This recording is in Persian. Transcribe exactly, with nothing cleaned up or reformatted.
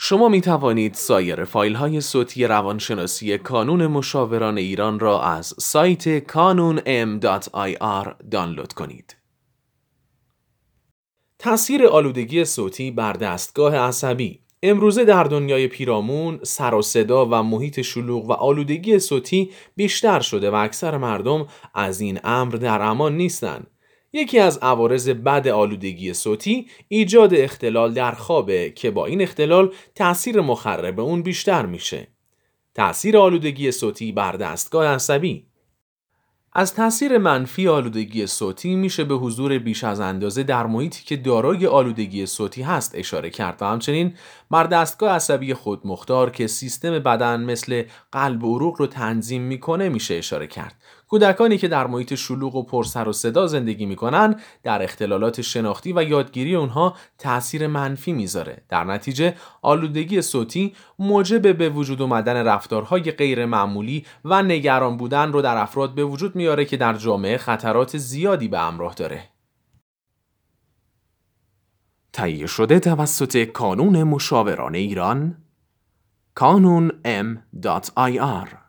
شما می توانید سایر فایل های صوتی روانشناسی کانون مشاوران ایران را از سایت کانون ام دات آی آر دانلود کنید. تأثیر آلودگی صوتی بر دستگاه عصبی. امروزه در دنیای پیرامون سر و صدا و محیط شلوغ و آلودگی صوتی بیشتر شده و اکثر مردم از این امر در امان نیستند. یکی از عوارض بد آلودگی صوتی ایجاد اختلال در خوابه که با این اختلال تأثیر مخرب اون بیشتر میشه. تأثیر آلودگی صوتی بر دستگاه عصبی. از تأثیر منفی آلودگی صوتی میشه به حضور بیش از اندازه در محیطی که دارای آلودگی صوتی هست اشاره کرد و همچنین بر دستگاه عصبی خودمختار که سیستم بدن مثل قلب و عروق رو تنظیم میکنه میشه اشاره کرد. کودکانی که در محیط شلوغ و پر سر و صدا زندگی میکنن در اختلالات شناختی و یادگیری اونها تأثیر منفی میذاره. در نتیجه آلودگی صوتی موجب به وجود آمدن رفتارهای غیر معمولی و نگران بودن رو در افراد به وجود میاره که در جامعه خطرات زیادی به همراه داره. تهیه شده توسط کانون مشاوران ایران کانون ام دات آی آر